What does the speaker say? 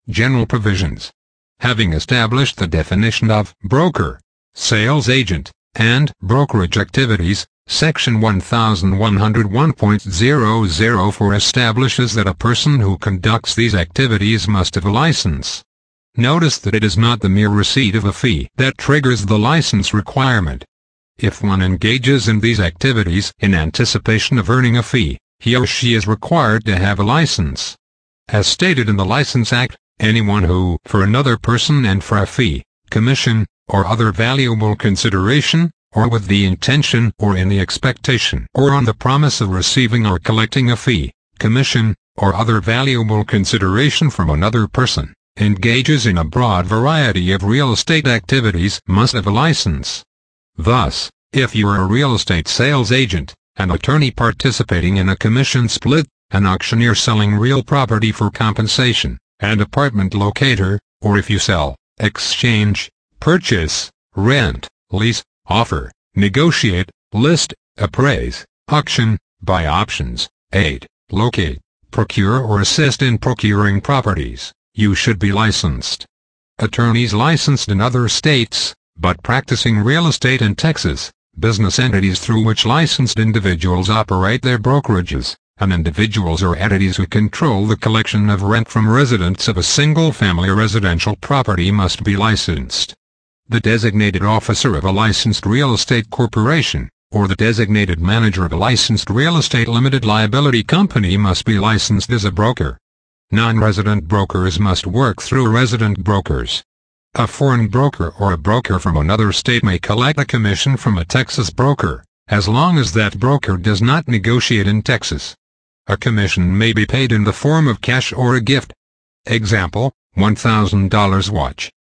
General provisions. Having established the definition of broker, sales agent, and brokerage activities, Section 1101.004 establishes that a person who conducts these activities must have a license. Notice that it is not the mere receipt of a fee that triggers the license requirement. If one engages in these activities in anticipation of earning a fee, he or she is required to have a license. As stated in the License Act, anyone who, for another person and for a fee, commission, or other valuable consideration, or with the intention or in the expectation or on the promise of receiving or collecting a fee, commission, or other valuable consideration from another person, engages in a broad variety of real estate activities must have a license. Thus, if you are a real estate sales agent, an attorney participating in a commission split, an auctioneer selling real property for compensation, an apartment locator, or if you sell, exchange, purchase, rent, lease, offer, negotiate, list, appraise, auction, buy options, aid, locate, procure or assist in procuring properties, you should be licensed. Attorneys licensed in other states, but practicing real estate in Texas, business entities through which licensed individuals operate their brokerages, and individuals or entities who control the collection of rent from residents of a single-family residential property must be licensed. The designated officer of a licensed real estate corporation, or the designated manager of a licensed real estate limited liability company must be licensed as a broker. Non-resident brokers must work through resident brokers. A foreign broker or a broker from another state may collect a commission from a Texas broker, as long as that broker does not negotiate in Texas. A commission may be paid in the form of cash or a gift. Example, $1,000 watch,